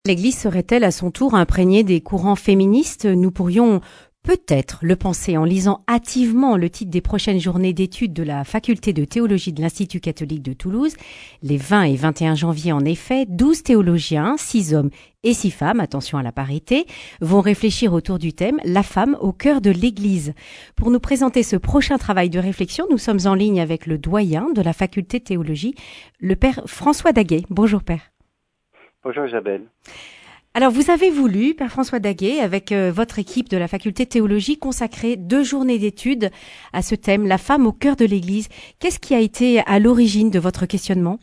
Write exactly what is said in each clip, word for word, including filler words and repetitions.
L'Église serait-elle à son tour imprégnée des courants féministes? Nous pourrions peut-être le penser en lisant hâtivement le titre des prochaines journées d'études de la faculté de théologie de l'Institut catholique de Toulouse. Les vingt et vingt et un janvier, en effet, douze théologiens, six hommes et six femmes, attention à la parité, vont réfléchir autour du thème « La femme au cœur de l'Église ». Pour nous présenter ce prochain travail de réflexion, nous sommes en ligne avec le doyen de la faculté de théologie, le père François Daguet. Bonjour père. Bonjour Isabelle. Alors vous avez voulu, père François Daguet, avec euh, votre équipe de la faculté de théologie, consacrer deux journées d'études à ce thème, la femme au cœur de l'Église. Qu'est-ce qui a été à l'origine de votre questionnement?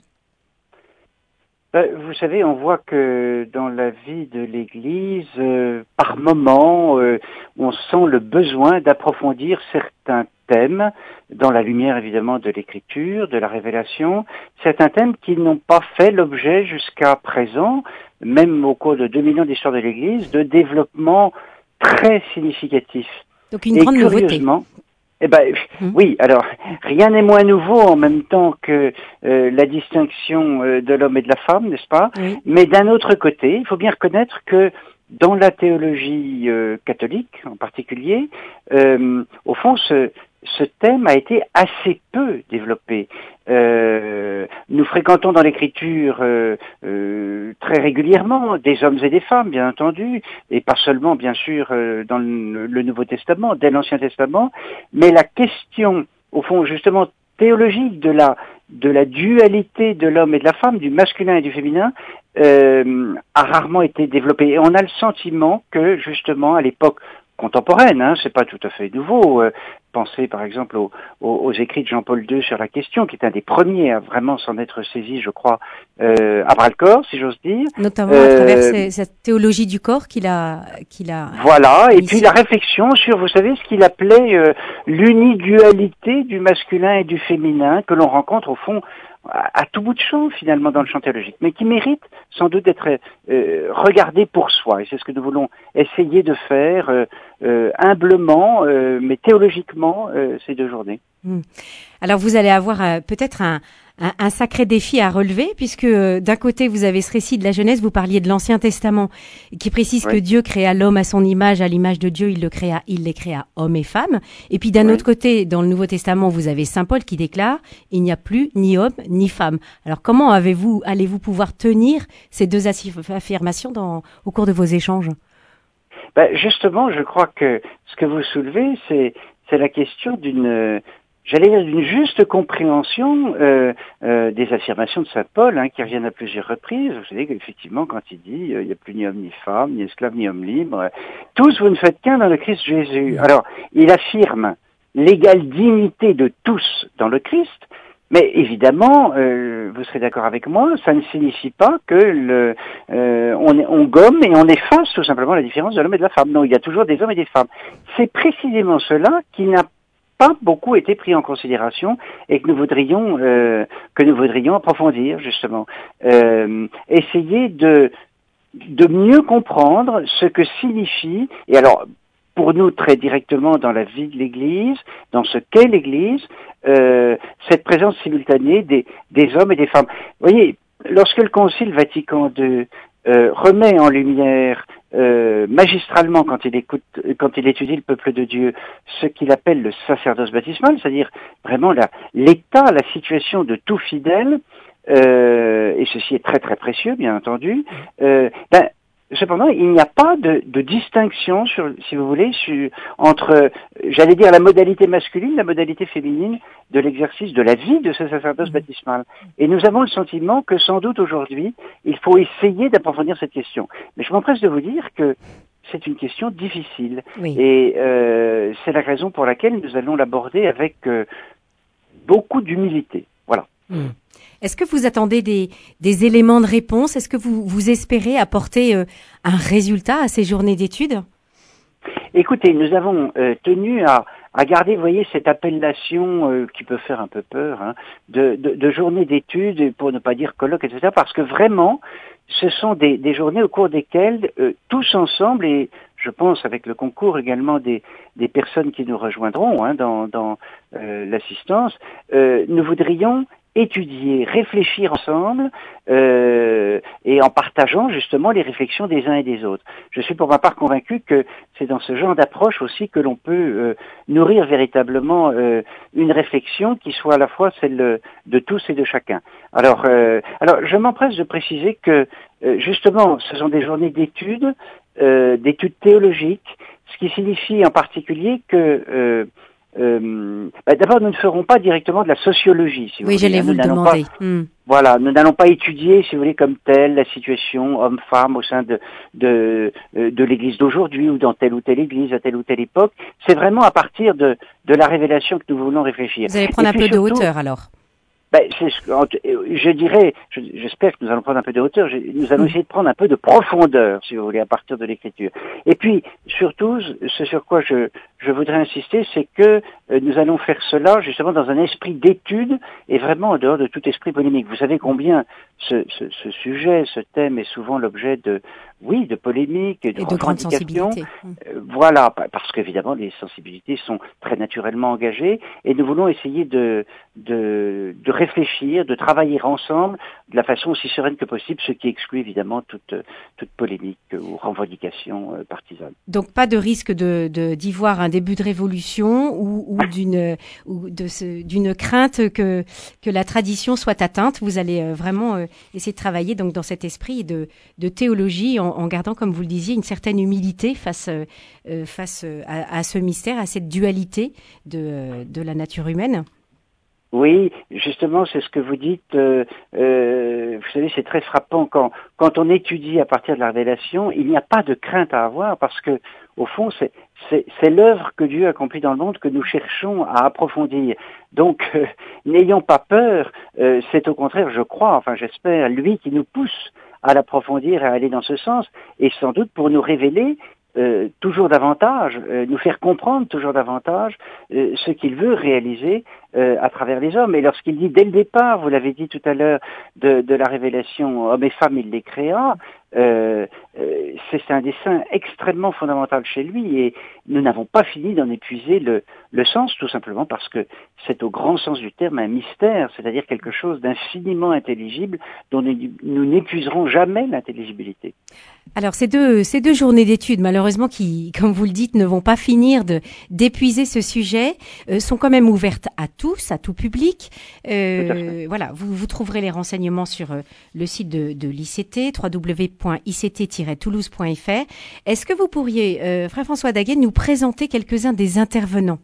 Ben, vous savez, on voit que dans la vie de l'Église, euh, par moments, euh, on sent le besoin d'approfondir certains thèmes, dans la lumière évidemment de l'écriture, de la révélation, certains thèmes qui n'ont pas fait l'objet jusqu'à présent, même au cours de deux mille ans d'histoire de l'Église, de développement très significatif. Donc une Et grande nouveauté. Eh ben, mmh. Oui, alors, rien n'est moins nouveau en même temps que euh, la distinction euh, de l'homme et de la femme, n'est-ce pas? Oui. Mais d'un autre côté, il faut bien reconnaître que dans la théologie euh, catholique en particulier, euh, au fond, ce, ce thème a été assez peu développé. Euh, nous fréquentons dans l'écriture euh, euh, très régulièrement des hommes et des femmes, bien entendu, et pas seulement, bien sûr, euh, dans le, le Nouveau Testament, dès l'Ancien Testament, mais la question, au fond, justement, théologique de la de la dualité de l'homme et de la femme, du masculin et du féminin, euh, a rarement été développée. Et on a le sentiment que, justement, à l'époque contemporaine, hein, c'est pas tout à fait nouveau. Euh, pensez par exemple aux, aux, aux écrits de Jean-Paul deux sur la question, qui est un des premiers à vraiment s'en être saisi, je crois, euh, à bras-le-corps, si j'ose dire. Notamment euh, à travers ces, cette théologie du corps qu'il a, qu'il a. Voilà, et puis la réflexion sur, vous savez, ce qu'il appelait euh, l'unidualité du masculin et du féminin, que l'on rencontre au fond à, à tout bout de champ finalement dans le champ théologique, mais qui mérite sans doute d'être euh, regardé pour soi. Et c'est ce que nous voulons essayer de faire euh, euh, humblement, euh, mais théologiquement, euh, ces deux journées. Mmh. Alors vous allez avoir euh, peut-être un, un, un sacré défi à relever, puisque euh, d'un côté vous avez ce récit de la Genèse, vous parliez de l'Ancien Testament, qui précise oui. que Dieu créa l'homme à son image, à l'image de Dieu, il le créa, il les créa hommes et femmes. Et puis d'un oui. autre côté, dans le Nouveau Testament, vous avez Saint Paul qui déclare il n'y a plus ni homme ni femme. Alors comment avez-vous, allez-vous pouvoir tenir ces deux affirmations dans, au cours de vos échanges? Ben justement, je crois que ce que vous soulevez, c'est c'est la question d'une J'allais dire d'une juste compréhension euh, euh, des affirmations de saint Paul, hein, qui reviennent à plusieurs reprises. Vous savez qu'effectivement, quand il dit euh, il n'y a plus ni homme ni femme, ni esclave ni homme libre, euh, tous vous ne faites qu'un dans le Christ Jésus. Alors, il affirme l'égale dignité de tous dans le Christ, mais évidemment, euh, vous serez d'accord avec moi, ça ne signifie pas que le euh, on, on gomme et on efface tout simplement la différence de l'homme et de la femme. Non, il y a toujours des hommes et des femmes. C'est précisément cela qui n'a pas beaucoup été pris en considération et que nous voudrions euh, que nous voudrions approfondir justement, euh, essayer de de mieux comprendre ce que signifie, et alors pour nous très directement dans la vie de l'Église, dans ce qu'est l'Église, euh, cette présence simultanée des des hommes et des femmes. Vous voyez, lorsque le Concile Vatican deux euh, remet en lumière Euh, magistralement, quand il écoute, quand il étudie le peuple de Dieu, ce qu'il appelle le sacerdoce baptismal, c'est-à-dire vraiment la, l'état, la situation de tout fidèle, euh, et ceci est très très précieux, bien entendu. Euh, ben, cependant, il n'y a pas de, de distinction, sur, si vous voulez, sur, entre, j'allais dire, la modalité masculine, la modalité féminine de l'exercice de la vie de ce sacerdoce baptismal. Et nous avons le sentiment que sans doute aujourd'hui, il faut essayer d'approfondir cette question. Mais je m'empresse de vous dire que c'est une question difficile. Oui. Et euh, c'est la raison pour laquelle nous allons l'aborder avec euh, beaucoup d'humilité. Voilà. Mmh. Est-ce que vous attendez des, des éléments de réponse? Est-ce que vous, vous espérez apporter euh, un résultat à ces journées d'études? Écoutez, nous avons euh, tenu à, à garder, vous voyez, cette appellation euh, qui peut faire un peu peur, hein, de, de, de journée d'études, pour ne pas dire colloque, et cetera, parce que vraiment, ce sont des, des journées au cours desquelles, euh, tous ensemble, et je pense avec le concours également des, des personnes qui nous rejoindront hein, dans, dans euh, l'assistance, euh, nous voudrions étudier, réfléchir ensemble, euh, et en partageant justement les réflexions des uns et des autres. Je suis pour ma part convaincu que c'est dans ce genre d'approche aussi que l'on peut euh, nourrir véritablement euh, une réflexion qui soit à la fois celle de tous et de chacun. Alors, euh, alors je m'empresse de préciser que euh, justement, ce sont des journées d'études, euh, d'études théologiques, ce qui signifie en particulier que euh, euh, bah, d'abord, nous ne ferons pas directement de la sociologie, si vous oui, voulez. j'allais vous Nous le n'allons pas, demander. Hmm. voilà, nous n'allons pas étudier, si vous voulez, comme telle la situation homme-femme au sein de de, de l'Église d'aujourd'hui ou dans telle ou telle Église à telle ou telle époque. C'est vraiment à partir de de la révélation que nous voulons réfléchir. Vous allez prendre Et un puis peu surtout, de hauteur alors. ben, c'est ce que, je dirais, je, j'espère que nous allons prendre un peu de hauteur, je, nous allons essayer de prendre un peu de profondeur, si vous voulez, à partir de l'écriture. Et puis, surtout, ce sur quoi je, je voudrais insister, c'est que euh, nous allons faire cela justement dans un esprit d'étude et vraiment en dehors de tout esprit polémique. Vous savez combien ce, ce, ce sujet, ce thème est souvent l'objet de, oui, de polémiques et de Et de grandes revendications. sensibilités. Euh, voilà, parce qu'évidemment, les sensibilités sont très naturellement engagées et nous voulons essayer de, de, de réfléchir, de travailler ensemble de la façon aussi sereine que possible, ce qui exclut évidemment toute, toute polémique ou revendication euh, partisane. Donc pas de risque de, de d'y voir un début de révolution ou, ou d'une ou de ce, d'une crainte que que la tradition soit atteinte. Vous allez euh, vraiment euh, essayer de travailler donc dans cet esprit de de théologie en, en gardant, comme vous le disiez, une certaine humilité face euh, face à, à ce mystère, à cette dualité de de la nature humaine. Oui, justement, c'est ce que vous dites. Euh, euh, vous savez, c'est très frappant quand quand on étudie à partir de la révélation, il n'y a pas de crainte à avoir parce que au fond, c'est c'est, c'est l'œuvre que Dieu accomplit dans le monde que nous cherchons à approfondir. Donc, euh, n'ayons pas peur. Euh, c'est au contraire, je crois, enfin j'espère, lui qui nous pousse à l'approfondir et à aller dans ce sens, et sans doute pour nous révéler Euh, toujours davantage, euh, nous faire comprendre toujours davantage euh, ce qu'il veut réaliser euh, à travers les hommes. Et lorsqu'il dit dès le départ, vous l'avez dit tout à l'heure, de, de la révélation homme et femme, il les créa, euh, euh, c'est un dessein extrêmement fondamental chez lui et nous n'avons pas fini d'en épuiser le, le sens, tout simplement parce que c'est au grand sens du terme un mystère, c'est-à-dire quelque chose d'infiniment intelligible dont nous, nous n'épuiserons jamais l'intelligibilité. Alors ces deux ces deux journées d'études, malheureusement, qui, comme vous le dites, ne vont pas finir de d'épuiser ce sujet, euh, sont quand même ouvertes à tous, à tout public. Euh, voilà, vous vous trouverez les renseignements sur euh, le site de, de l'I C T, w w w point i c t tiret toulouse point f r. Est-ce que vous pourriez, euh, frère François Daguet, nous présenter quelques-uns des intervenants?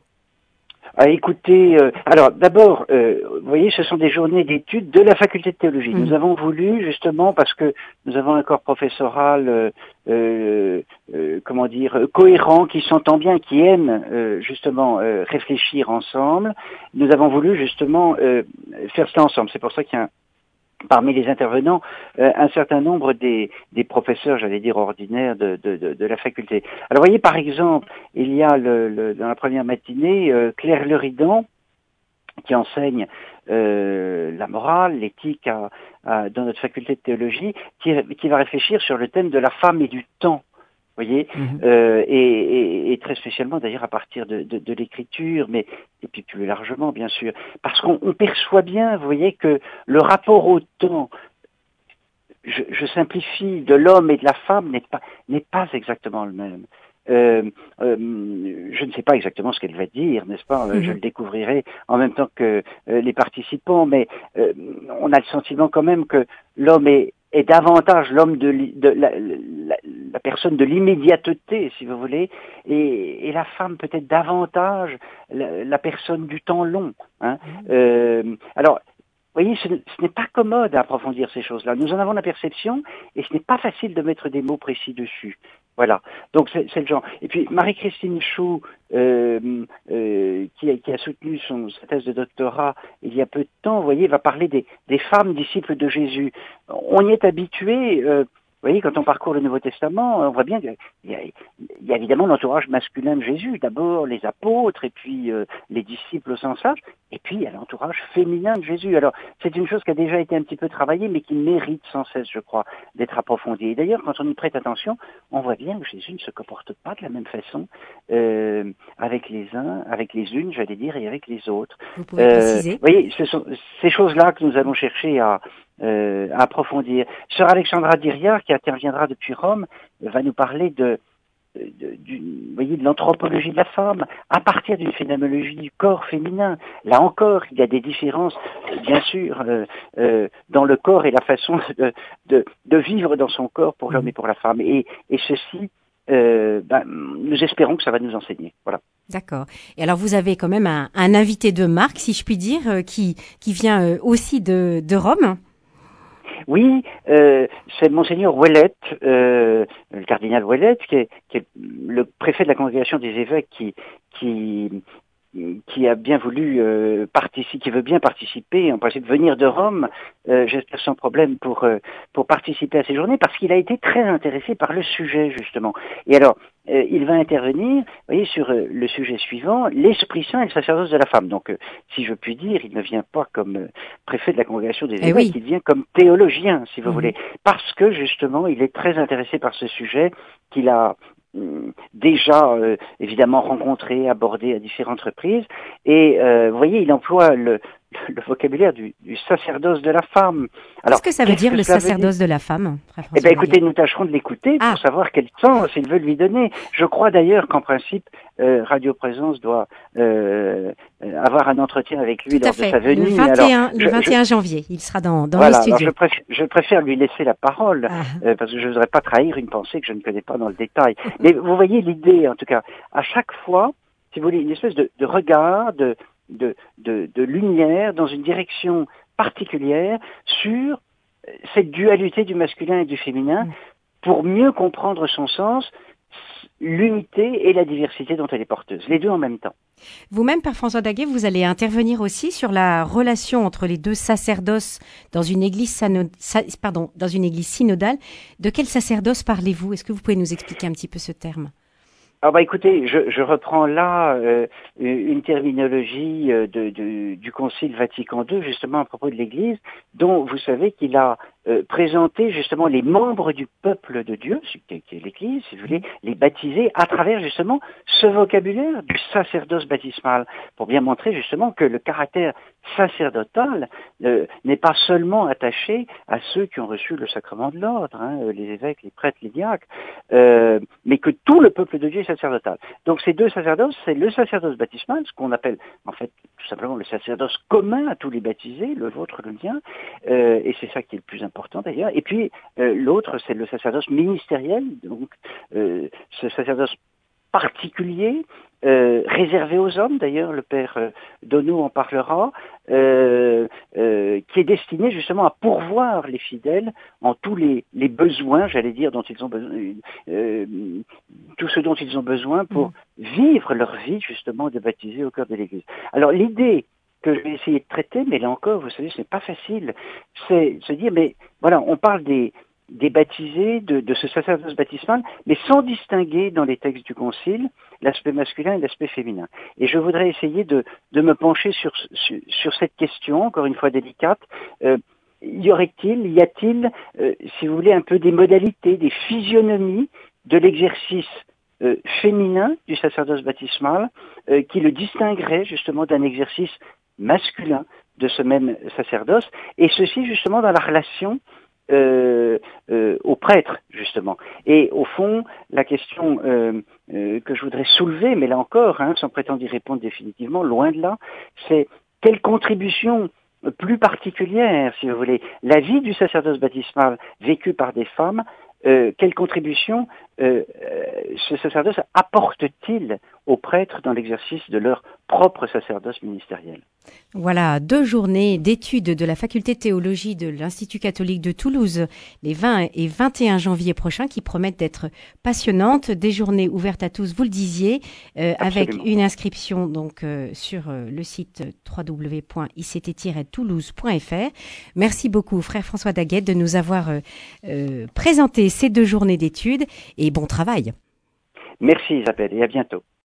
Ah, écoutez, euh, alors d'abord, euh, vous voyez, ce sont des journées d'études de la faculté de théologie. Mmh. Nous avons voulu, justement, parce que nous avons un corps professoral, euh, euh, euh, comment dire, cohérent, qui s'entend bien, qui aime euh, justement euh, réfléchir ensemble, nous avons voulu justement euh, faire cela ensemble. C'est pour ça qu'il y a un parmi les intervenants, euh, un certain nombre des, des professeurs, j'allais dire ordinaires, de, de, de, de la faculté. Alors, voyez, par exemple, il y a le, le, dans la première matinée euh, Claire Leridan, qui enseigne euh, la morale, l'éthique à, à, dans notre faculté de théologie, qui, qui va réfléchir sur le thème de la femme et du temps. Vous voyez, mmh. euh, et, et, et très spécialement d'ailleurs à partir de, de, de l'écriture, mais et puis plus largement bien sûr, parce qu'on on perçoit bien, vous voyez, que le rapport au temps, je, je simplifie, de l'homme et de la femme n'est pas n'est pas exactement le même. Euh, euh, je ne sais pas exactement ce qu'elle va dire, n'est-ce pas? Mmh. Je le découvrirai en même temps que euh, les participants, mais euh, on a le sentiment quand même que l'homme est est davantage l'homme de, de la, la, la personne de l'immédiateté, si vous voulez, et, et la femme peut-être davantage la, la personne du temps long. Hein. Mmh. Euh, alors, vous voyez, ce, ce n'est pas commode à approfondir ces choses-là. Nous en avons la perception, et ce n'est pas facile de mettre des mots précis dessus. Voilà, donc c'est, c'est le genre. Et puis Marie-Christine Chou, euh, euh, qui, a, qui a soutenu son, sa thèse de doctorat il y a peu de temps, vous voyez, va parler des, des femmes disciples de Jésus. On y est habitué, euh, Vous voyez, quand on parcourt le Nouveau Testament, on voit bien qu'il y a, il y a évidemment l'entourage masculin de Jésus, d'abord les apôtres, et puis euh, les disciples au sens large, et puis il y a l'entourage féminin de Jésus. Alors, c'est une chose qui a déjà été un petit peu travaillée, mais qui mérite sans cesse, je crois, d'être approfondie. Et d'ailleurs, quand on y prête attention, on voit bien que Jésus ne se comporte pas de la même façon euh, avec les uns, avec les unes, j'allais dire, et avec les autres. Vous pouvez Euh, préciser? vous voyez, ce sont ces choses-là que nous allons chercher à Euh, à approfondir. Sœur Alexandra Diriart, qui interviendra depuis Rome, va nous parler de, de, du, vous voyez, de l'anthropologie de la femme, à partir d'une phénoménologie du corps féminin. Là encore, il y a des différences, bien sûr, euh, euh, dans le corps et la façon de, de, de vivre dans son corps pour l'homme et pour la femme. Et, et ceci, euh, ben, nous espérons que ça va nous enseigner. Voilà. D'accord. Et alors, vous avez quand même un, un invité de marque, si je puis dire, euh, qui, qui vient euh, aussi de, de Rome. Oui, euh, c'est Monseigneur Ouellet, euh, le cardinal Ouellet, qui est, qui est le préfet de la congrégation des évêques, qui, qui, qui a bien voulu euh, participer, qui veut bien participer, en principe venir de Rome, euh, j'espère sans problème, pour euh, pour participer à ces journées, parce qu'il a été très intéressé par le sujet justement. Et alors, euh, il va intervenir, vous voyez, sur euh, le sujet suivant, l'Esprit Saint et le sacerdoce de la femme. Donc, euh, si je puis dire, il ne vient pas comme euh, préfet de la congrégation des Eh évêques, oui. il vient comme théologien, si vous Mmh. voulez, parce que justement, il est très intéressé par ce sujet qu'il a déjà euh, évidemment rencontré, abordé à différentes reprises, et euh, vous voyez, il emploie le, le vocabulaire du, du sacerdoce de la femme. Alors, Qu'est-ce que ça veut dire, que le cela veut sacerdoce de la femme, frère Eh François bien, écoutez, Daguet? nous tâcherons de l'écouter Ah. pour savoir quel sens il veut lui donner. Je crois d'ailleurs qu'en principe, euh, Radio Présence doit euh, avoir un entretien avec lui Tout lors à fait. de sa venue. Le vingt et un, alors, le je, vingt et un je, janvier, il sera dans, dans voilà, le studio. alors je, préfère, je préfère lui laisser la parole, Ah. euh, parce que je ne voudrais pas trahir une pensée que je ne connais pas dans le détail. Mais vous voyez l'idée, en tout cas, à chaque fois, si vous voulez, une espèce de, de regard, de, de, de, de lumière dans une direction particulière sur cette dualité du masculin et du féminin, Mm. pour mieux comprendre son sens, l'unité et la diversité dont elle est porteuse, les deux en même temps. Vous-même, Père François Daguet, vous allez intervenir aussi sur la relation entre les deux sacerdoces dans une église, sano- sa- pardon, dans une église synodale. De quel sacerdoce parlez-vous? Est-ce que vous pouvez nous expliquer un petit peu ce terme? Alors bah écoutez, je, je reprends là euh, une terminologie euh, de, de, du Concile Vatican deux, justement à propos de l'Église, dont vous savez qu'il a euh, présenté justement les membres du peuple de Dieu, qui est, qui est l'Église, si vous voulez, les baptiser à travers justement ce vocabulaire du sacerdoce baptismal, pour bien montrer justement que le caractère sacerdotal euh, n'est pas seulement attaché à ceux qui ont reçu le sacrement de l'ordre, hein, les évêques, les prêtres, les diacres, euh, mais que tout le peuple de Dieu est sacerdotal. Donc ces deux sacerdoces, c'est le sacerdoce baptismal, ce qu'on appelle en fait tout simplement le sacerdoce commun à tous les baptisés, le vôtre, le mien, euh, et c'est ça qui est le plus important d'ailleurs. Et puis euh, l'autre, c'est le sacerdoce ministériel, donc euh, ce sacerdoce particulier, euh, réservé aux hommes, d'ailleurs le père euh, Donneau en parlera, euh, euh, qui est destiné justement à pourvoir les fidèles en tous les, les besoins, j'allais dire, dont ils ont besoin, euh, tout ce dont ils ont besoin pour mmh. vivre leur vie justement de baptisés au cœur de l'Église. Alors l'idée que je vais essayer de traiter, mais là encore, vous savez, ce n'est pas facile, c'est se dire, mais voilà, on parle des des baptisés, de, de ce sacerdoce baptismal, mais sans distinguer dans les textes du Concile l'aspect masculin et l'aspect féminin. Et je voudrais essayer de, de me pencher sur, sur, sur cette question, encore une fois délicate. Euh, y aurait-il, y a-t-il, euh, si vous voulez, un peu des modalités, des physionomies de l'exercice euh, féminin du sacerdoce baptismal euh, qui le distinguerait justement d'un exercice masculin de ce même sacerdoce, et ceci justement dans la relation Euh, euh, aux prêtres, justement. Et au fond, la question euh, euh, que je voudrais soulever, mais là encore, hein, sans prétendre y répondre définitivement, loin de là, c'est quelle contribution plus particulière, si vous voulez, la vie du sacerdoce baptismal vécu par des femmes, euh, quelle contribution euh, ce sacerdoce apporte-t-il aux prêtres dans l'exercice de leur propre sacerdoce ministériel? Voilà, deux journées d'études de la faculté de théologie de l'Institut catholique de Toulouse, les vingt et vingt et un janvier prochains, qui promettent d'être passionnantes. Des journées ouvertes à tous, vous le disiez, euh, avec une inscription donc euh, sur euh, le site w w w point i c t tiret toulouse point f r. Merci beaucoup, frère François Daguet, de nous avoir euh, euh, présenté ces deux journées d'études et bon travail. Merci Isabelle et à bientôt.